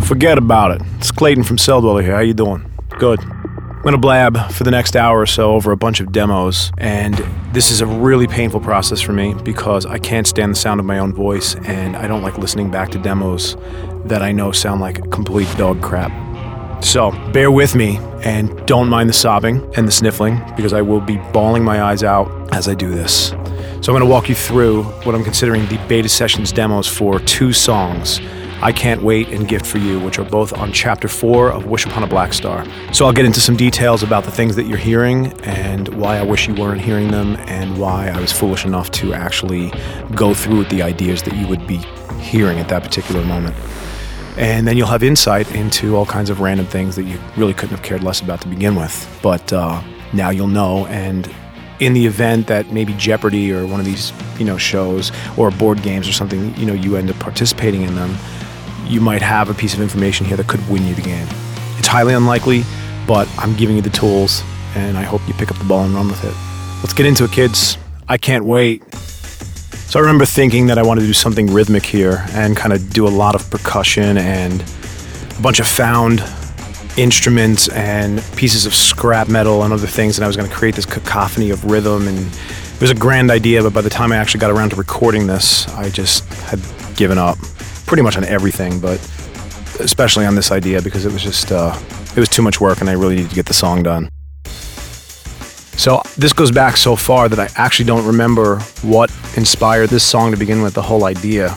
Forget about it. It's Clayton from Celldweller here. How you doing? Good. I'm going to blab for the next hour or so over a bunch of demos, and this is a really painful process for me because I can't stand the sound of my own voice, and I don't like listening back to demos that I know sound like complete dog crap. So bear with me and don't mind the sobbing and the sniffling because I will be bawling my eyes out as I do this. So I'm going to walk you through what I'm considering the Beta Sessions demos for two songs, I Can't Wait and Gift for You, which are both on Chapter 4 of Wish Upon a Black Star. So I'll get into some details about the things that you're hearing and why I wish you weren't hearing them and why I was foolish enough to actually go through with the ideas that you would be hearing at that particular moment. And then you'll have insight into all kinds of random things that you really couldn't have cared less about to begin with. But now you'll know, and in the event that maybe Jeopardy or one of these, shows or board games or something, you end up participating in them, you might have a piece of information here that could win you the game. It's highly unlikely, but I'm giving you the tools, and I hope you pick up the ball and run with it. Let's get into it, kids. I Can't Wait. So I remember thinking that I wanted to do something rhythmic here and kind of do a lot of percussion and a bunch of found instruments and pieces of scrap metal and other things, and I was going to create this cacophony of rhythm, and it was a grand idea, but by the time I actually got around to recording this, I just had given up pretty much on everything, but especially on this idea because it was just, it was too much work and I really needed to get the song done. So this goes back so far that I actually don't remember what inspired this song to begin with, the whole idea.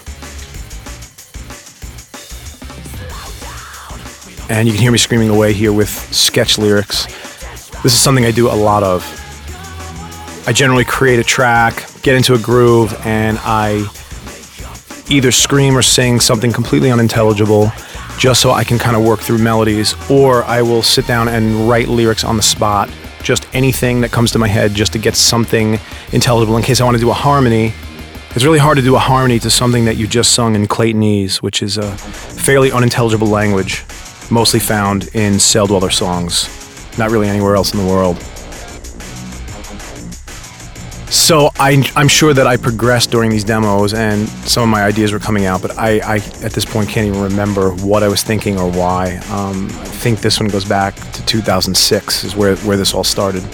And you can hear me screaming away here with sketch lyrics. This is something I do a lot of. I generally create a track, get into a groove, and I either scream or sing something completely unintelligible just so I can kind of work through melodies, or I will sit down and write lyrics on the spot, just anything that comes to my head just to get something intelligible in case I want to do a harmony. It's really hard to do a harmony to something that you just sung in Claytonese, which is a fairly unintelligible language, mostly found in Celldweller songs, not really anywhere else in the world. So I'm sure that I progressed during these demos and some of my ideas were coming out, but I at this point can't even remember what I was thinking or why. I think this one goes back to 2006 is where this all started.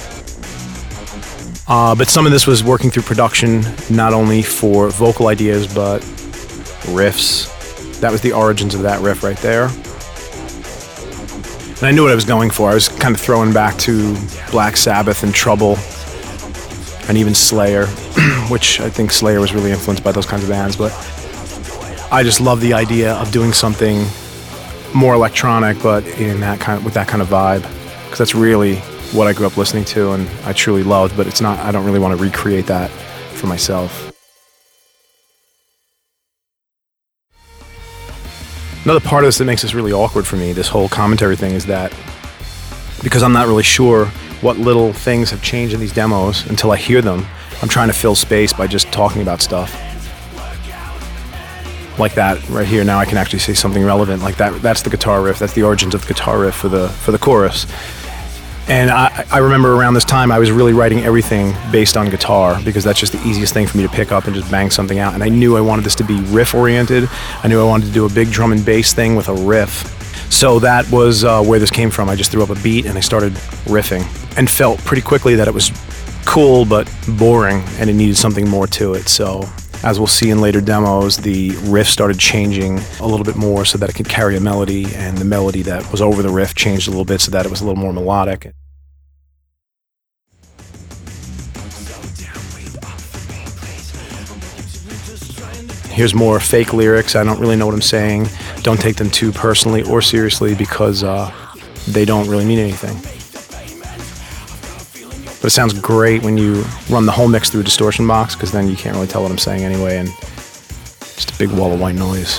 But some of this was working through production, not only for vocal ideas, but riffs. That was the origins of that riff right there. And I knew what I was going for. I was kind of throwing back to Black Sabbath and Trouble, and even Slayer, which I think Slayer was really influenced by those kinds of bands, but I just love the idea of doing something more electronic, but with that kind of vibe, because that's really what I grew up listening to and I truly loved, but I don't really want to recreate that for myself. Another part of this that makes this really awkward for me, this whole commentary thing, is that because I'm not really sure what little things have changed in these demos until I hear them, I'm trying to fill space by just talking about stuff. Like that right here, now I can actually say something relevant like that. That's the guitar riff, that's the origins of the guitar riff for the chorus. And I remember around this time I was really writing everything based on guitar because that's just the easiest thing for me to pick up and just bang something out. And I knew I wanted this to be riff oriented. I knew I wanted to do a big drum and bass thing with a riff. So that was where this came from. I just threw up a beat and I started riffing and felt pretty quickly that it was cool but boring and it needed something more to it. So as we'll see in later demos, the riff started changing a little bit more so that it could carry a melody, and the melody that was over the riff changed a little bit so that it was a little more melodic. Here's more fake lyrics. I don't really know what I'm saying. Don't take them too personally or seriously because they don't really mean anything. But it sounds great when you run the whole mix through a distortion box because then you can't really tell what I'm saying anyway, and just a big wall of white noise.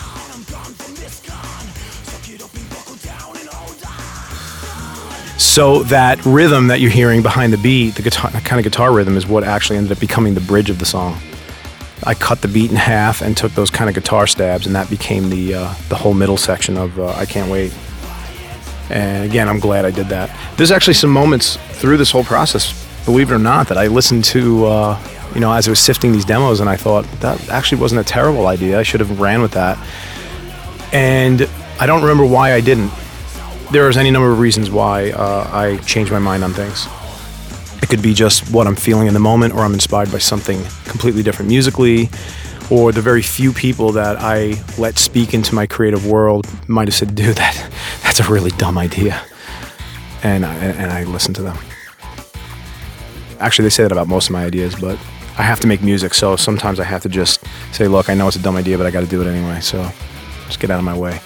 So that rhythm that you're hearing behind the beat, the guitar, kind of guitar rhythm, is what actually ended up becoming the bridge of the song. I cut the beat in half and took those kind of guitar stabs, and that became the whole middle section of I Can't Wait. And again, I'm glad I did that. There's actually some moments through this whole process, believe it or not, that I listened to, as I was sifting these demos, and I thought, that actually wasn't a terrible idea. I should have ran with that. And I don't remember why I didn't. There's any number of reasons why I change my mind on things. It could be just what I'm feeling in the moment, or I'm inspired by something completely different musically, or the very few people that I let speak into my creative world might have said, dude, that's a really dumb idea. And I listen to them. Actually, they say that about most of my ideas, but I have to make music, so sometimes I have to just say, look, I know it's a dumb idea, but I got to do it anyway, so just get out of my way.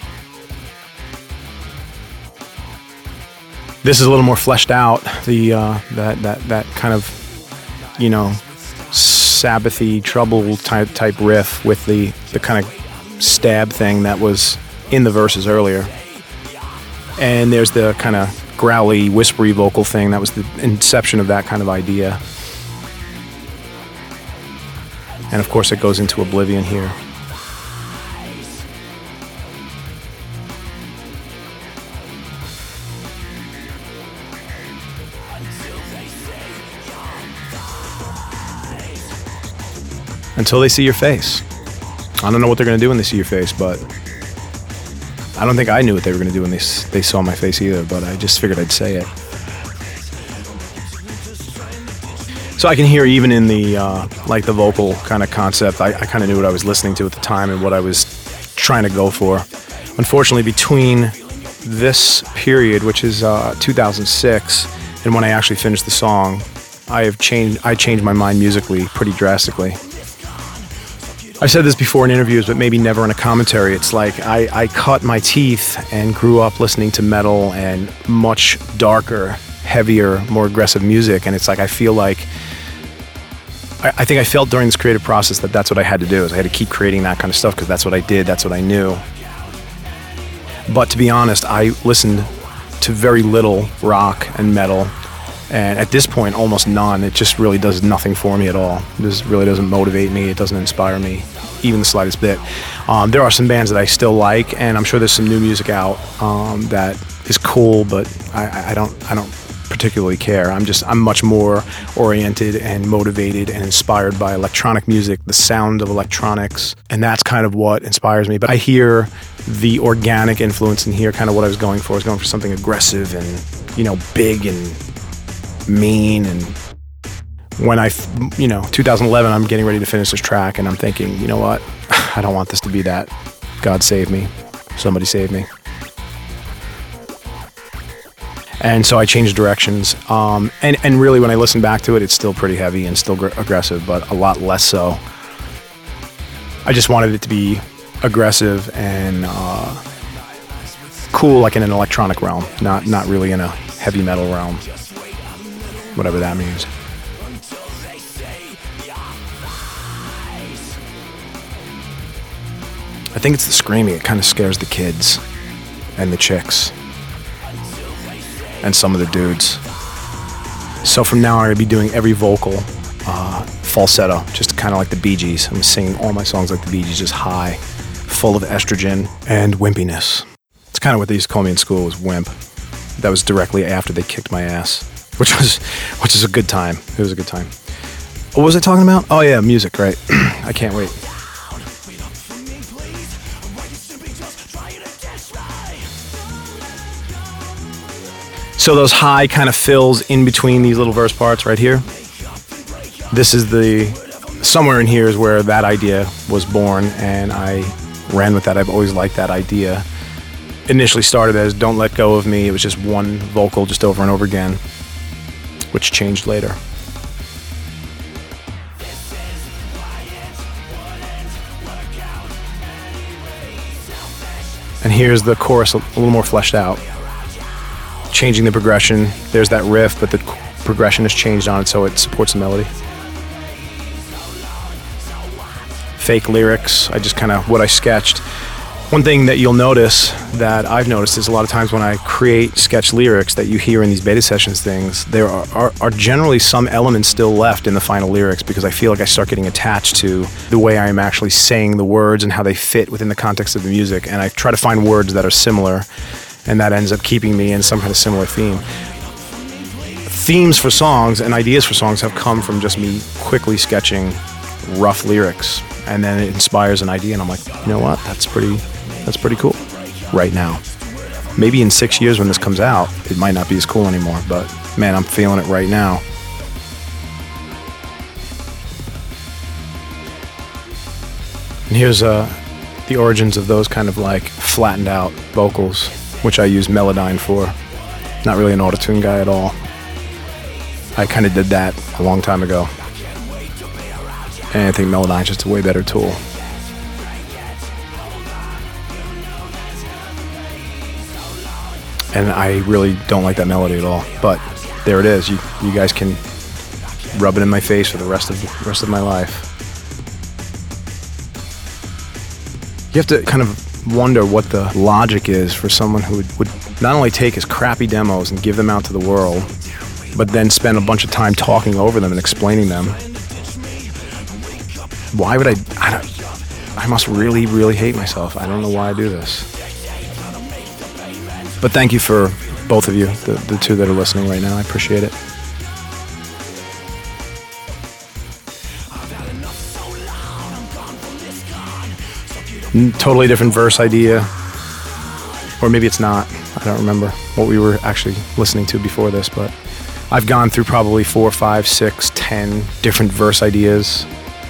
This is a little more fleshed out, that kind of, Sabbathy trouble type riff with the kind of stab thing that was in the verses earlier. And there's the kind of growly, whispery vocal thing that was the inception of that kind of idea. And of course it goes into oblivion here. Until they see your face. I don't know what they're going to do when they see your face, but I don't think I knew what they were going to do when they saw my face either, but I just figured I'd say it. So I can hear even in the the vocal kind of concept, I kind of knew what I was listening to at the time and what I was trying to go for. Unfortunately, between this period, which is 2006, and when I actually finished the song, I changed my mind musically pretty drastically. I've said this before in interviews, but maybe never in a commentary. It's like I cut my teeth and grew up listening to metal and much darker, heavier, more aggressive music. And it's like I feel like, I think I felt during this creative process that that's what I had to do, is I had to keep creating that kind of stuff because that's what I did, that's what I knew. But to be honest, I listened to very little rock and metal. And at this point, almost none. It just really does nothing for me at all. This really doesn't motivate me. It doesn't inspire me, even the slightest bit. There are some bands that I still like, and I'm sure there's some new music out that is cool, but I don't particularly care. I'm much more oriented and motivated and inspired by electronic music, the sound of electronics, and that's kind of what inspires me. But I hear the organic influence in here, kind of what I was going for. I was going for something aggressive and, big and mean. And when 2011, I'm getting ready to finish this track and I'm thinking, you know what, I don't want this to be that. God save me, somebody save me. And so I changed directions, and really when I listen back to it, it's still pretty heavy and still aggressive, but a lot less so. I just wanted it to be aggressive and cool, like in an electronic realm, not really in a heavy metal realm, whatever that means. I think it's the screaming. It kind of scares the kids and the chicks and some of the dudes. So from now on, I'm going to be doing every vocal falsetto, just kind of like the Bee Gees. I'm singing all my songs like the Bee Gees, just high, full of estrogen and wimpiness. It's kind of what they used to call me in school, was wimp. That was directly after they kicked my ass, which is a good time. It was a good time. What was I talking about? Oh yeah, music, right? I can't wait. So those high kind of fills in between these little verse parts right here. This is somewhere in here is where that idea was born, and I ran with that. I've always liked that idea. Initially started as Don't Let Go of Me. It was just one vocal just over and over again, which changed later. And here's the chorus a little more fleshed out. Changing the progression. There's that riff, but the progression has changed on it so it supports the melody. Fake lyrics, I just kind of, what I sketched. One thing that you'll notice, that I've noticed, is a lot of times when I create sketch lyrics that you hear in these beta sessions things, there are generally some elements still left in the final lyrics, because I feel like I start getting attached to the way I am actually saying the words and how they fit within the context of the music, and I try to find words that are similar, and that ends up keeping me in some kind of similar theme. Themes for songs and ideas for songs have come from just me quickly sketching rough lyrics, and then it inspires an idea, and I'm like, you know what, that's pretty cool. right now. Maybe in 6 years when this comes out, it might not be as cool anymore, but man, I'm feeling it right now. And here's the origins of those kind of like flattened out vocals, which I use Melodyne for. Not really an auto-tune guy at all. I kind of did that a long time ago. And I think Melodyne's just a way better tool. And I really don't like that melody at all. But there it is. You guys can rub it in my face for the rest of my life. You have to kind of wonder what the logic is for someone who would not only take his crappy demos and give them out to the world, but then spend a bunch of time talking over them and explaining them. Why would I must really, really hate myself. I don't know why I do this. But thank you for both of you, the two that are listening right now. I appreciate it. Totally different verse idea. Or maybe it's not. I don't remember what we were actually listening to before this, but I've gone through probably 4, 5, 6, 10 different verse ideas.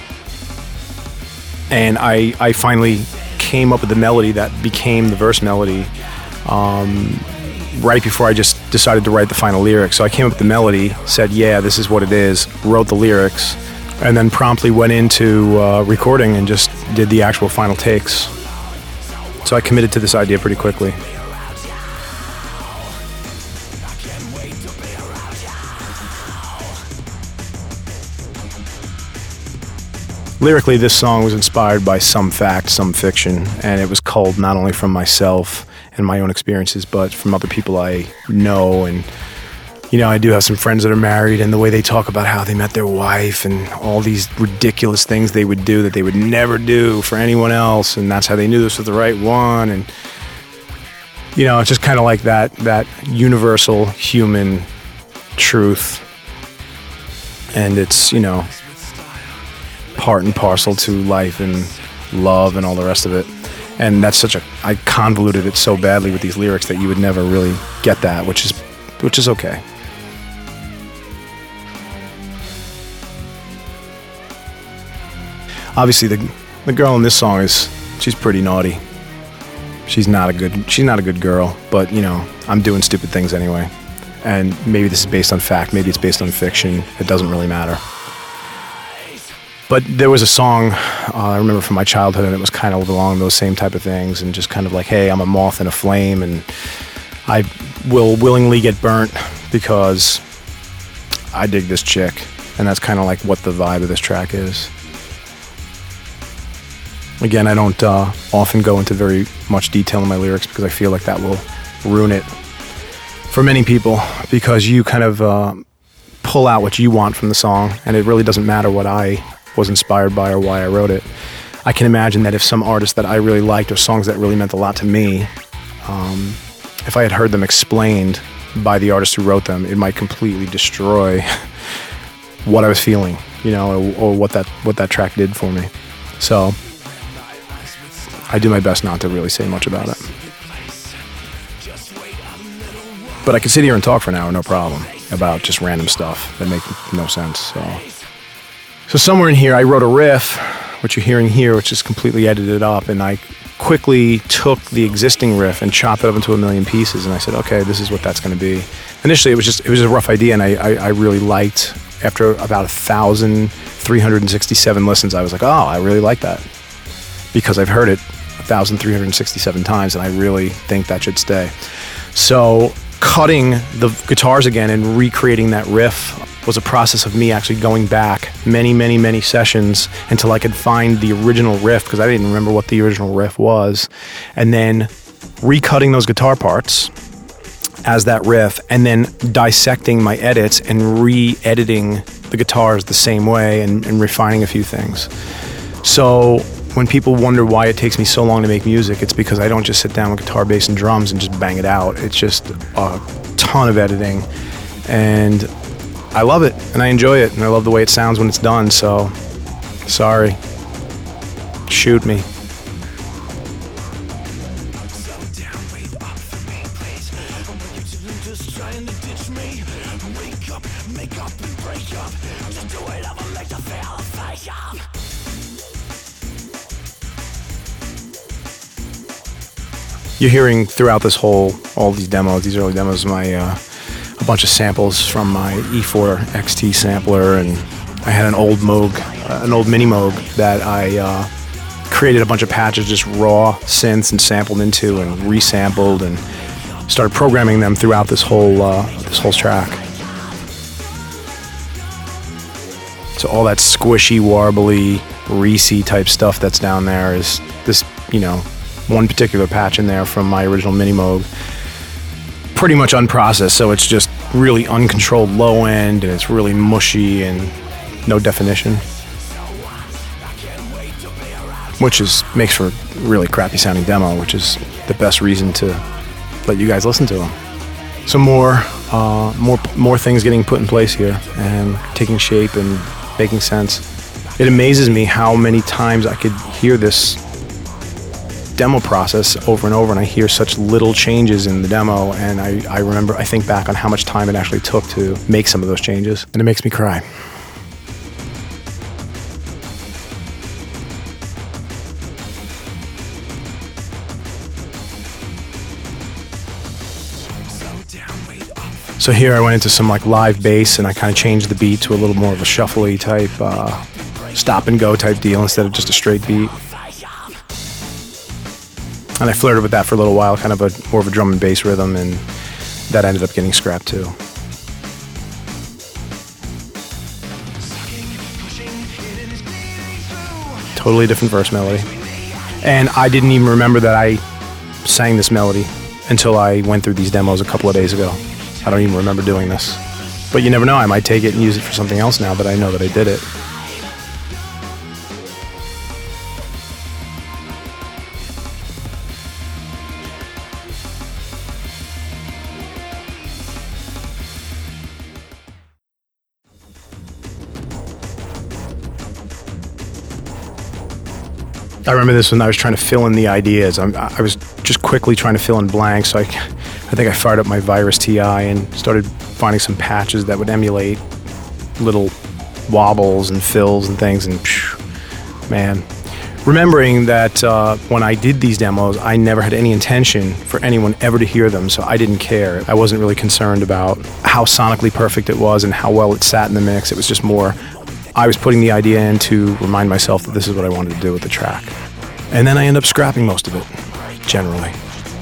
And I finally came up with the melody that became the verse melody right before I just decided to write the final lyrics. So I came up with the melody, said, yeah, this is what it is, wrote the lyrics, and then promptly went into recording and just did the actual final takes. So I committed to this idea pretty quickly. Lyrically, this song was inspired by some fact, some fiction, and it was culled not only from myself and my own experiences, but from other people I know. And, you know, I do have some friends that are married, and the way they talk about how they met their wife and all these ridiculous things they would do that they would never do for anyone else, and that's how they knew this was the right one. And, you know, it's just kind of like that universal human truth. And it's, you know, part and parcel to life and love and all the rest of it. And that's I convoluted it so badly with these lyrics that you would never really get that, which is okay. Obviously the girl in this song she's pretty naughty. She's not a good girl, but you know, I'm doing stupid things anyway. And maybe this is based on fact, maybe it's based on fiction. It doesn't really matter. But there was a song I remember from my childhood, and it was kind of along those same type of things, and just kind of like, hey, I'm a moth in a flame, and I will willingly get burnt because I dig this chick. And that's kind of like what the vibe of this track is. Again, I don't often go into very much detail in my lyrics because I feel like that will ruin it for many people, because you kind of pull out what you want from the song, and it really doesn't matter what I was inspired by or why I wrote it. I can imagine that if some artist that I really liked or songs that really meant a lot to me, if I had heard them explained by the artist who wrote them, it might completely destroy what I was feeling, you know, or what that track did for me. So I do my best not to really say much about it. But I can sit here and talk for an hour, no problem, about just random stuff that make no sense. So somewhere in here, I wrote a riff, which you're hearing here, which is completely edited up, and I quickly took the existing riff and chopped it up into a million pieces, and I said, okay, this is what that's going to be. Initially, it was a rough idea, and I really liked, after about 1,367 listens, I was like, oh, I really like that, because I've heard it 1,367 times, and I really think that should stay. So cutting the guitars again and recreating that riff was a process of me actually going back many, many, many sessions until I could find the original riff, because I didn't remember what the original riff was, and then recutting those guitar parts as that riff, and then dissecting my edits and re-editing the guitars the same way and refining a few things. So when people wonder why it takes me so long to make music, it's because I don't just sit down with guitar, bass, and drums and just bang it out. It's just a ton of editing, and I love it, and I enjoy it, and I love the way it sounds when it's done, so sorry. Shoot me. trying to ditch me. Wake up, make up and break up. Just do whatever makes you feel fake up. You're hearing throughout this all these demos, these early demos, a bunch of samples from my E4 XT sampler, and I had an old Moog, an old mini Moog that I created a bunch of patches, just raw synths, and sampled into and resampled, and started programming them throughout this whole track. So all that squishy, warbly, Reese type stuff that's down there is this, one particular patch in there from my original mini Moog. Pretty much unprocessed, so it's just really uncontrolled low end, and it's really mushy and no definition, which makes for a really crappy sounding demo, which is the best reason to let you guys listen to them. So more things getting put in place here and taking shape and making sense. It amazes me how many times I could hear this demo process over and over, and I hear such little changes in the demo, and I think back on how much time it actually took to make some of those changes, and it makes me cry. So here I went into some live bass, and I kind of changed the beat to a little more of a shuffly type, stop and go type deal instead of just a straight beat. And I flirted with that for a little while, kind of more of a drum and bass rhythm, and that ended up getting scrapped too. Totally different verse melody. And I didn't even remember that I sang this melody until I went through these demos a couple of days ago. I don't even remember doing this. But you never know, I might take it and use it for something else now that I know that I did it. I remember this when I was trying to fill in the ideas. I was just quickly trying to fill in blanks, so I think I fired up my Virus TI and started finding some patches that would emulate little wobbles and fills and things, and man. Remembering that when I did these demos, I never had any intention for anyone ever to hear them, so I didn't care. I wasn't really concerned about how sonically perfect it was and how well it sat in the mix. It was just more, I was putting the idea in to remind myself that this is what I wanted to do with the track. And then I end up scrapping most of it, generally.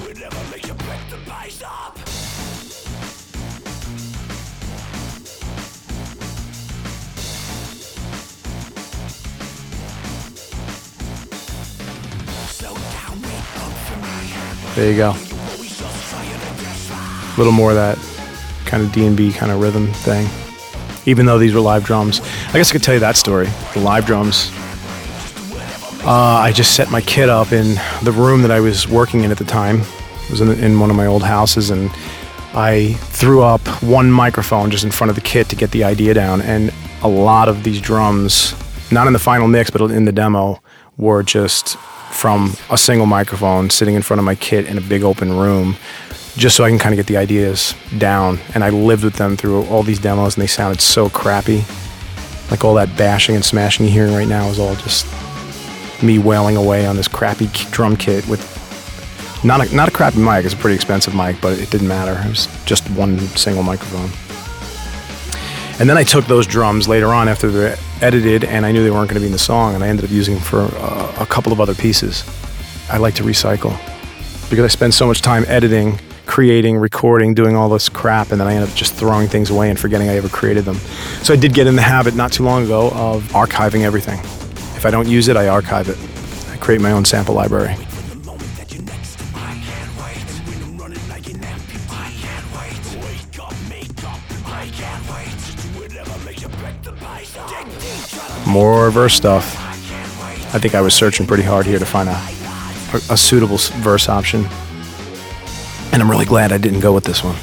There you go. A little more of that kind of D&B kind of rhythm thing. Even though these were live drums. I guess I could tell you that story. The live drums. I just set my kit up in the room that I was working in at the time. It was in one of my old houses, and I threw up one microphone just in front of the kit to get the idea down. And a lot of these drums, not in the final mix, but in the demo, were just from a single microphone sitting in front of my kit in a big open room, just so I can kind of get the ideas down. And I lived with them through all these demos, and they sounded so crappy. Like all that bashing and smashing you're hearing right now is all just me wailing away on this crappy drum kit with not a crappy mic. It's a pretty expensive mic, but it didn't matter. It was just one single microphone. And then I took those drums later on after they're edited, and I knew they weren't going to be in the song, and I ended up using them for a couple of other pieces. I like to recycle because I spend so much time editing, creating, recording, doing all this crap, and then I end up just throwing things away and forgetting I ever created them. So I did get in the habit not too long ago of archiving everything. If I don't use it, I archive it. I create my own sample library. More verse stuff. I think I was searching pretty hard here to find a suitable verse option. And I'm really glad I didn't go with this one.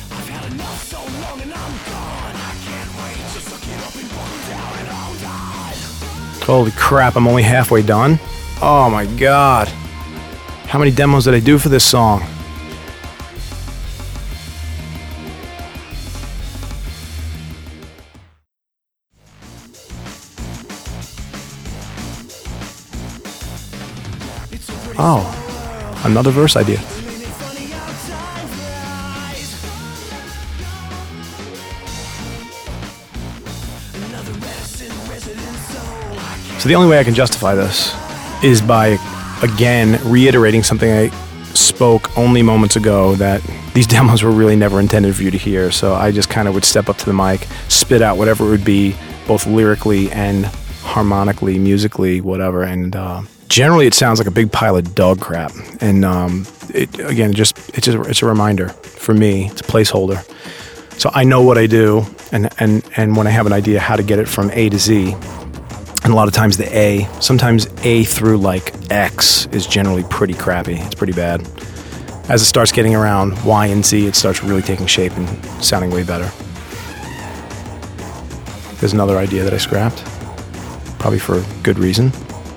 Holy crap, I'm only halfway done? Oh my god. How many demos did I do for this song? oh, another verse idea. So the only way I can justify this is by, again, reiterating something I spoke only moments ago, that these demos were really never intended for you to hear. So I just kind of would step up to the mic, spit out whatever it would be, both lyrically and harmonically, musically, whatever. And generally it sounds like a big pile of dog crap. And it's a reminder for me. It's a placeholder. So I know what I do, and when I have an idea how to get it from A to Z, and a lot of times the A, sometimes A through like X is generally pretty crappy. It's pretty bad. As it starts getting around Y and Z, it starts really taking shape and sounding way better. There's another idea that I scrapped, probably for good reason.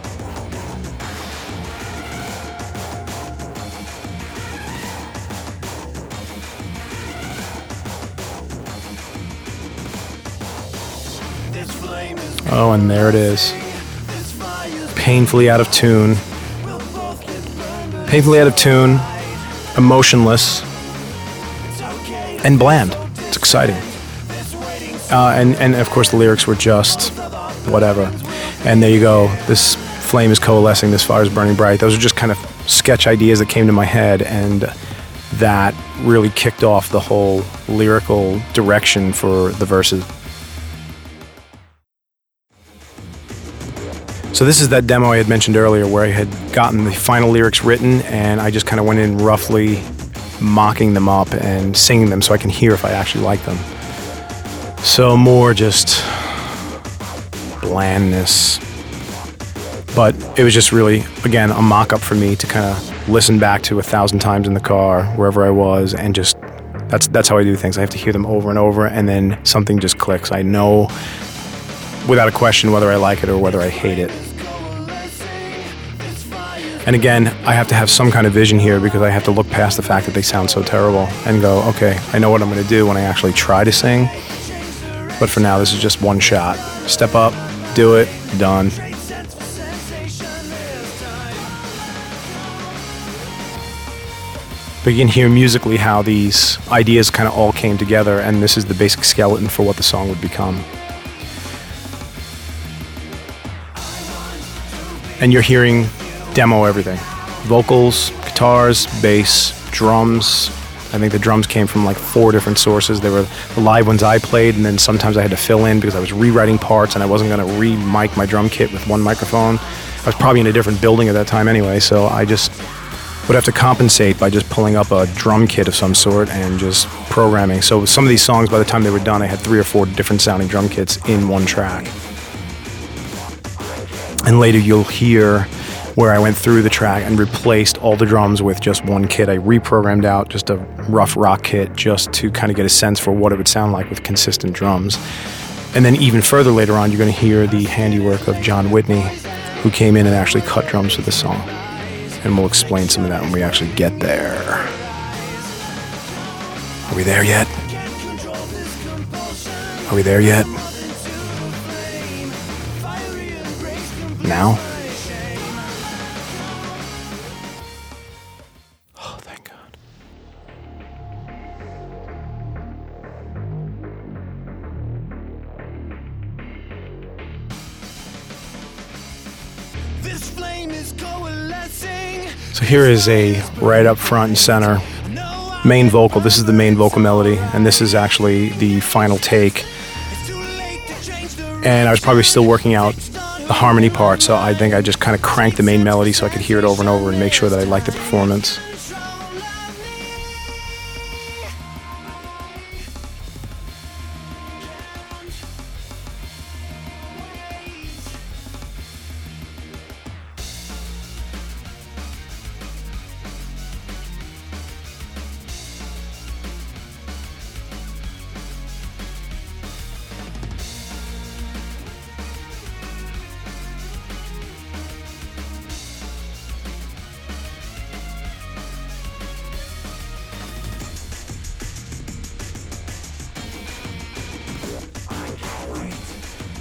Oh, and there it is. Painfully out of tune. Painfully out of tune, emotionless, and bland. It's exciting. And of course the lyrics were just whatever. And there you go. This flame is coalescing, this fire is burning bright. Those are just kind of sketch ideas that came to my head, and that really kicked off the whole lyrical direction for the verses. So this is that demo I had mentioned earlier where I had gotten the final lyrics written, and I just kind of went in roughly mocking them up and singing them so I can hear if I actually like them. So more just blandness. But it was just really, again, a mock-up for me to kind of listen back to 1,000 times in the car, wherever I was, and just, that's how I do things. I have to hear them over and over, and then something just clicks. I know without a question whether I like it or whether I hate it. And again, I have to have some kind of vision here, because I have to look past the fact that they sound so terrible and go, okay, I know what I'm going to do when I actually try to sing. But for now, this is just one shot. Step up, do it, done. But you can hear musically how these ideas kind of all came together, and this is the basic skeleton for what the song would become. And you're hearing demo everything. Vocals, guitars, bass, drums. I think the drums came from like 4 different sources. They were the live ones I played, and then sometimes I had to fill in because I was rewriting parts and I wasn't going to re-mic my drum kit with one microphone. I was probably in a different building at that time anyway, so I just would have to compensate by just pulling up a drum kit of some sort and just programming. So some of these songs, by the time they were done, I had 3 or 4 different sounding drum kits in one track. And later you'll hear where I went through the track and replaced all the drums with just one kit. I reprogrammed out just a rough rock kit just to kind of get a sense for what it would sound like with consistent drums. And then even further later on, you're going to hear the handiwork of John Whitney, who came in and actually cut drums for the song. And we'll explain some of that when we actually get there. Are we there yet? Are we there yet? Now? Oh, thank God. This flame is coalescing. So here is a right up front and center main vocal. This is the main vocal melody, and this is actually the final take. And I was probably still working out the harmony part, so I think I just kind of cranked the main melody so I could hear it over and over and make sure that I liked the performance.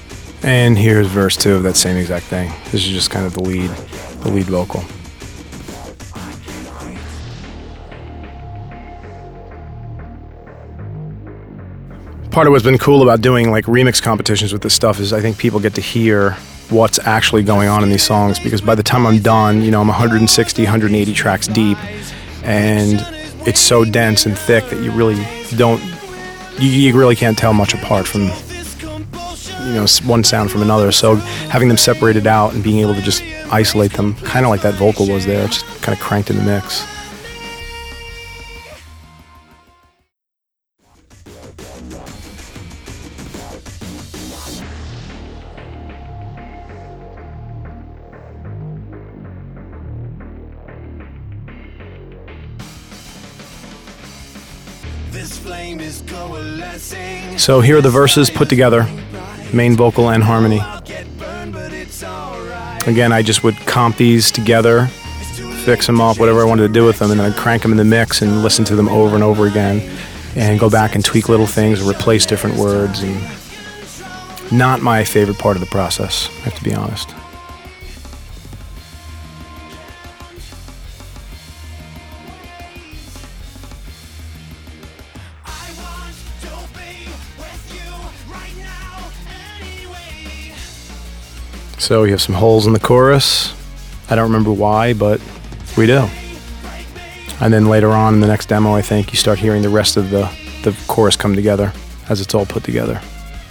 And here's verse 2 of that same exact thing. This is just kind of the lead vocal. Part of what's been cool about doing like remix competitions with this stuff is I think people get to hear what's actually going on in these songs, because by the time I'm done, you know, I'm 160, 180 tracks deep, and it's so dense and thick that you really can't tell much apart from, you know, one sound from another. So having them separated out and being able to just isolate them, kind of like that vocal was there, just kind of cranked in the mix. So here are the verses put together, main vocal and harmony. Again, I just would comp these together, fix them up, whatever I wanted to do with them, and then I'd crank them in the mix and listen to them over and over again, and go back and tweak little things, replace different words, and not my favorite part of the process, I have to be honest. So we have some holes in the chorus. I don't remember why, but we do. And then later on in the next demo, I think, you start hearing the rest of the chorus come together as it's all put together.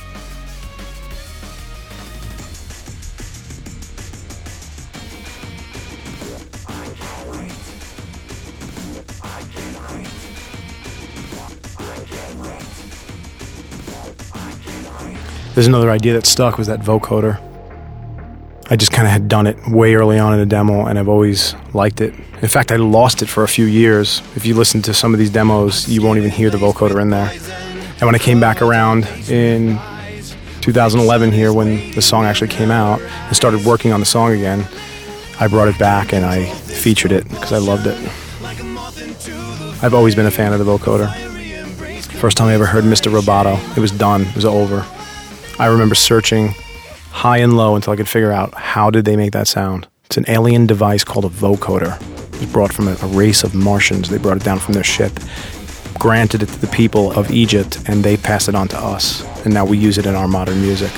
There's another idea that stuck, was that vocoder. I just kind of had done it way early on in the demo, and I've always liked it. In fact, I lost it for a few years. If you listen to some of these demos, you won't even hear the vocoder in there. And when I came back around in 2011 here, when the song actually came out, and started working on the song again, I brought it back and I featured it because I loved it. I've always been a fan of the vocoder. First time I ever heard Mr. Roboto, it was done, it was over. I remember searching high and low until I could figure out how did they make that sound. It's an alien device called a vocoder. It was brought from a race of Martians. They brought it down from their ship, granted it to the people of Egypt, and they passed it on to us. And now we use it in our modern music.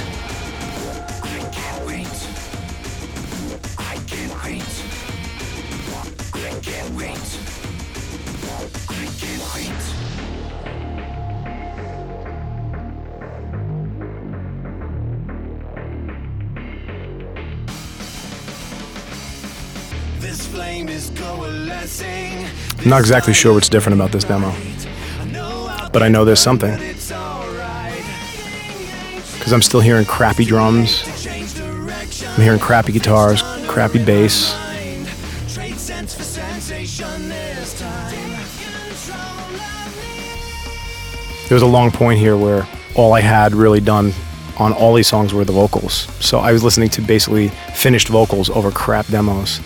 I'm not exactly sure what's different about this demo, but I know there's something. Because I'm still hearing crappy drums, I'm hearing crappy guitars, crappy bass. There was a long point here where all I had really done on all these songs were the vocals. So I was listening to basically finished vocals over crap demos.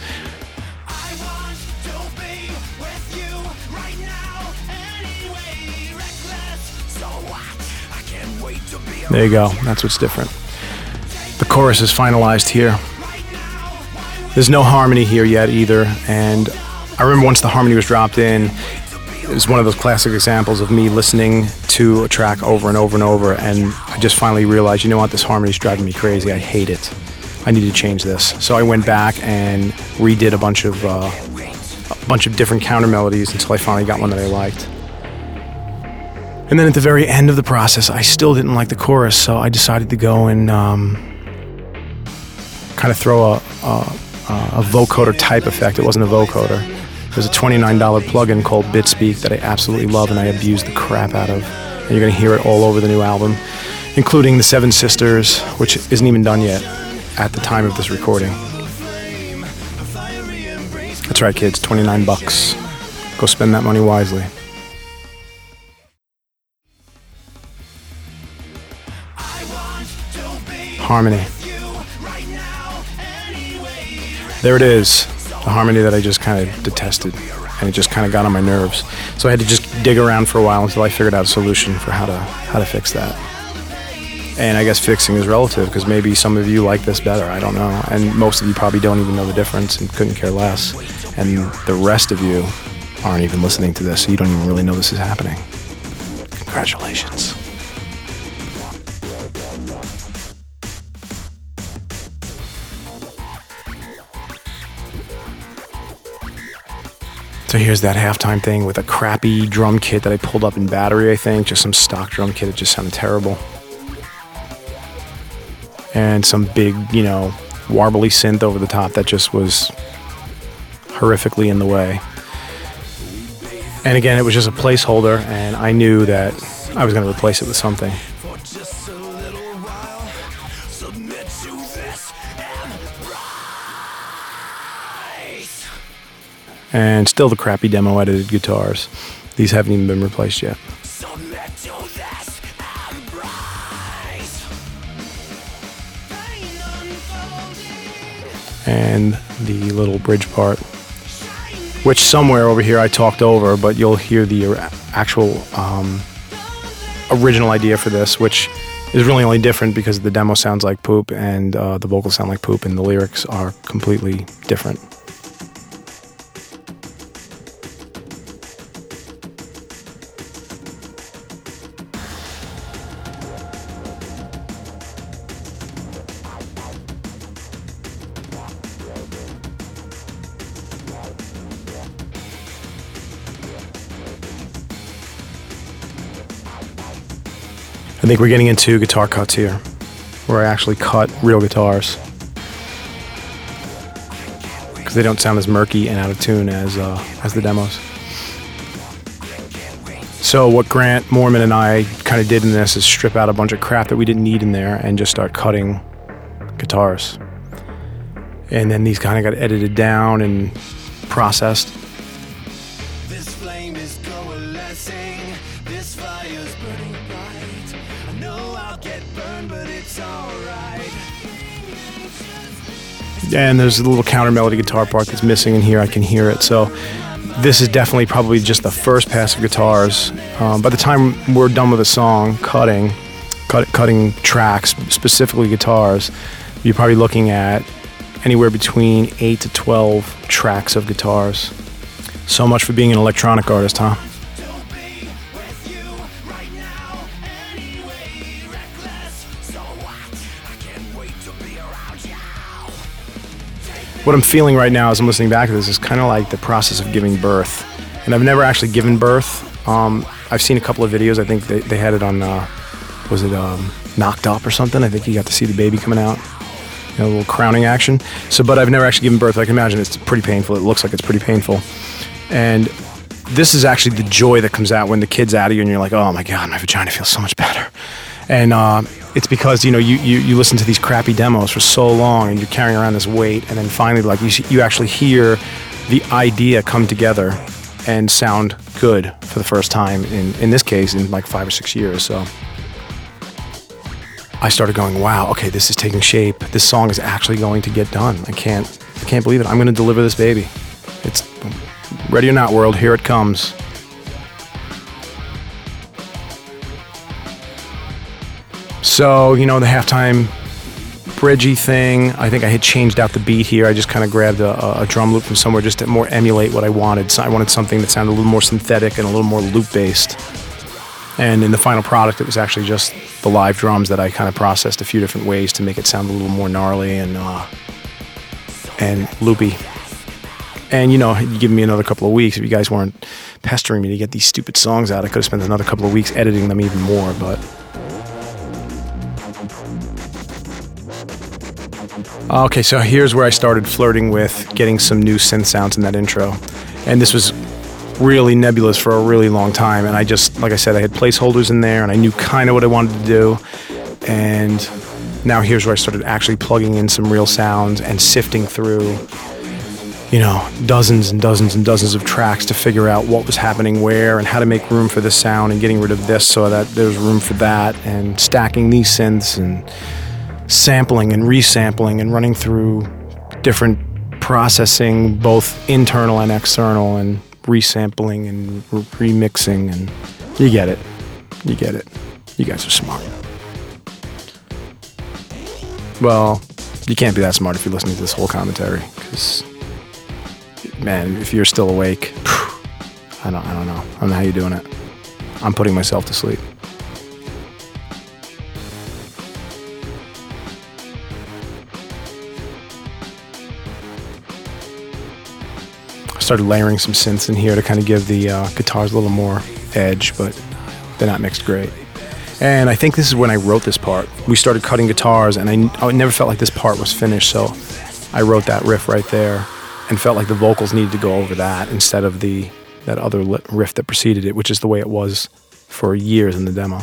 There you go, that's what's different. The chorus is finalized here. There's no harmony here yet either, and I remember once the harmony was dropped in, it was one of those classic examples of me listening to a track over and over and over, and I just finally realized, you know what, this harmony's driving me crazy, I hate it. I need to change this. So I went back and redid a bunch of different counter melodies until I finally got one that I liked. And then at the very end of the process, I still didn't like the chorus, so I decided to go and kind of throw a vocoder type effect. It wasn't a vocoder. There's a $29 plugin called BitSpeak that I absolutely love and I abuse the crap out of. And you're going to hear it all over the new album, including the Seven Sisters, which isn't even done yet at the time of this recording. That's right, kids, $29. Go spend that money wisely. Harmony. There it is, the harmony that I just kind of detested, and it just kind of got on my nerves. So I had to just dig around for a while until I figured out a solution for how to fix that. And I guess fixing is relative, because maybe some of you like this better, I don't know. And most of you probably don't even know the difference and couldn't care less. And the rest of you aren't even listening to this, so you don't even really know this is happening. Congratulations. So here's that halftime thing with a crappy drum kit that I pulled up in Battery, I think. Just some stock drum kit. It just sounded terrible. And some big, warbly synth over the top that just was horrifically in the way. And again, it was just a placeholder, and I knew that I was going to replace it with something. For just a little while, submit to this embrace. And still the crappy demo edited guitars. These haven't even been replaced yet. Submit to this embrace. Pain unfolding. And the little bridge part, which somewhere over here I talked over, but you'll hear the actual original idea for this, which is really only different because the demo sounds like poop and the vocals sound like poop and the lyrics are completely different. I think we're getting into guitar cuts here, where I actually cut real guitars, because they don't sound as murky and out of tune as the demos. So what Grant Moorman and I kind of did in this is strip out a bunch of crap that we didn't need in there and just start cutting guitars. And then these kind of got edited down and processed. This flame is coalescing. This fire's burning bright. I know I'll get burned, but it's alright. And there's a little counter melody guitar part that's missing in here. I can hear it. So this is definitely probably just the first pass of guitars. By the time we're done with the song, cutting tracks, specifically guitars, you're probably looking at anywhere between 8 to 12 tracks of guitars. So much for being an electronic artist, huh? Don't be with you right now. Anyway, reckless. So what? I can't wait to be around you. What I'm feeling right now as I'm listening back to this is kind of like the process of giving birth. And I've never actually given birth. I've seen a couple of videos. I think they had it on, Knocked Up or something? I think you got to see the baby coming out. A little crowning action. But I've never actually given birth. I can imagine it's pretty painful. It looks like it's pretty painful. And this is actually the joy that comes out when the kid's out of you and you're like, oh my God, my vagina feels so much better. And it's because, you listen to these crappy demos for so long and you're carrying around this weight, and then finally, like, you actually hear the idea come together and sound good for the first time, in this case, in like 5 or 6 years. So I started going, wow, okay, this is taking shape. This song is actually going to get done. I can't believe it. I'm going to deliver this baby. It's ready or not, world. Here it comes. So, the halftime bridgey thing, I think I had changed out the beat here. I just kind of grabbed a drum loop from somewhere just to more emulate what I wanted. So I wanted something that sounded a little more synthetic and a little more loop-based. And in the final product, it was actually just the live drums that I kind of processed a few different ways to make it sound a little more gnarly and loopy. And, you give me another couple of weeks. If you guys weren't pestering me to get these stupid songs out, I could have spent another couple of weeks editing them even more, but... Okay, so here's where I started flirting with getting some new synth sounds in that intro. And this was really nebulous for a really long time, and I just, like I said, I had placeholders in there and I knew kind of what I wanted to do, and now here's where I started actually plugging in some real sounds and sifting through dozens and dozens and dozens of tracks to figure out what was happening where and how to make room for this sound and getting rid of this so that there's room for that, and stacking these synths and sampling and resampling and running through different processing, both internal and external, and resampling and remixing, and you get it. You guys are smart. Well, you can't be that smart if you're listening to this whole commentary, because, man, if you're still awake, I don't know. I don't know how you're doing it. I'm putting myself to sleep. started layering some synths in here to kind of give the guitars a little more edge, but they're not mixed great. And I think this is when I wrote this part. We started cutting guitars, and I never felt like this part was finished, so I wrote that riff right there and felt like the vocals needed to go over that instead of that other riff that preceded it, which is the way it was for years in the demo.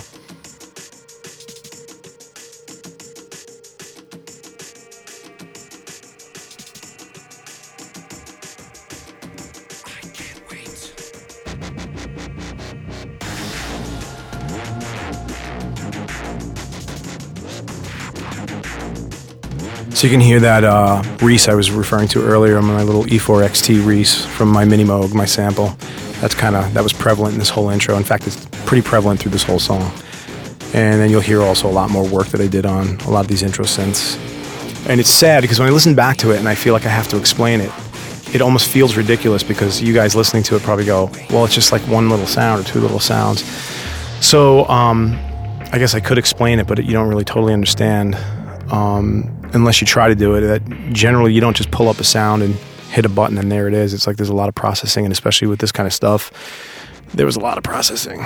So you can hear that Reese I was referring to earlier, my little E4 XT Reese from my Mini Moog, my sample. That was prevalent in this whole intro. In fact, it's pretty prevalent through this whole song. And then you'll hear also a lot more work that I did on a lot of these intro synths. And it's sad because when I listen back to it and I feel like I have to explain it, it almost feels ridiculous because you guys listening to it probably go, well, it's just like one little sound or two little sounds. So I guess I could explain it, but you don't really totally understand. Unless you try to do it, that generally you don't just pull up a sound and hit a button and there it is. It's like there's a lot of processing, and especially with this kind of stuff, there was a lot of processing.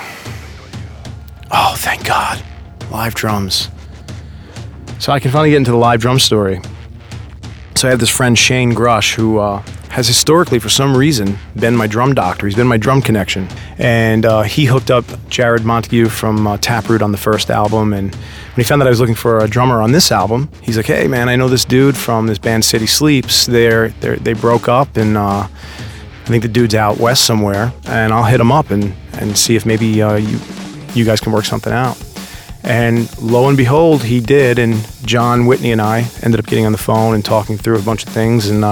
Oh, thank God. Live drums. So I can finally get into the live drum story. So I have this friend, Shane Grush, who has historically, for some reason, been my drum doctor. He's been my drum connection. And he hooked up Jared Montague from Taproot on the first album. And when he found that I was looking for a drummer on this album, he's like, hey, man, I know this dude from this band City Sleeps. They broke up, and I think the dude's out west somewhere. And I'll hit him up and see if maybe you guys can work something out. And lo and behold, he did. And John Whitney and I ended up getting on the phone and talking through a bunch of things. And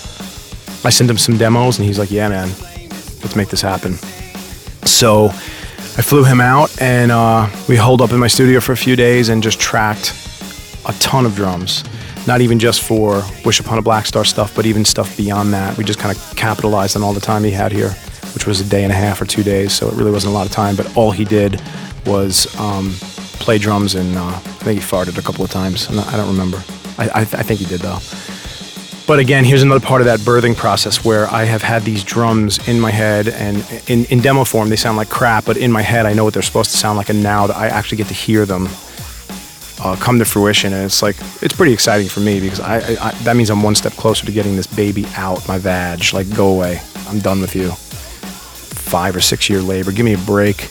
I sent him some demos, and he's like, yeah, man, let's make this happen. So I flew him out, and we holed up in my studio for a few days and just tracked a ton of drums. Not even just for Wish Upon a Black Star stuff, but even stuff beyond that. We just kind of capitalized on all the time he had here, which was a day and a half or 2 days, so it really wasn't a lot of time. But all he did was play drums, and I think he farted a couple of times. I don't remember. I think he did, though. But again, here's another part of that birthing process where I have had these drums in my head, and in demo form they sound like crap, but in my head I know what they're supposed to sound like, and now that I actually get to hear them come to fruition, and it's pretty exciting for me because I that means I'm one step closer to getting this baby out my vag. Like, go away, I'm done with you. 5 or 6 year labor, give me a break.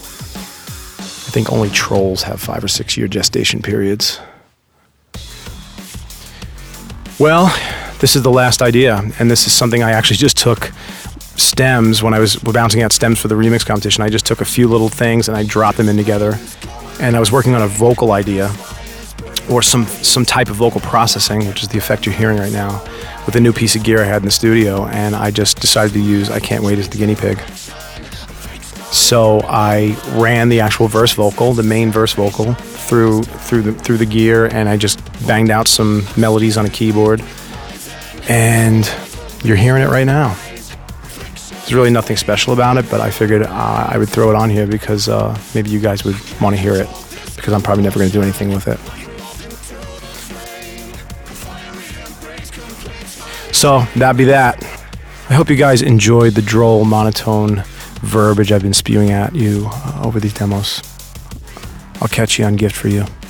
I think only trolls have 5 or 6 year gestation periods. Well, this is the last idea, and this is something I actually just took stems when I was bouncing out stems for the remix competition. I just took a few little things and I dropped them in together, and I was working on a vocal idea or some type of vocal processing, which is the effect you're hearing right now, with a new piece of gear I had in the studio, and I just decided to use I Can't Wait as the guinea pig. So I ran the actual verse vocal, the main verse vocal, through the gear, and I just banged out some melodies on a keyboard, and you're hearing it right now. There's really nothing special about it, but I figured I would throw it on here because maybe you guys would want to hear it, because I'm probably never going to do anything with it. So that'd be that. I hope you guys enjoyed the droll, monotone verbiage I've been spewing at you over these demos. I'll catch you on Gift for You.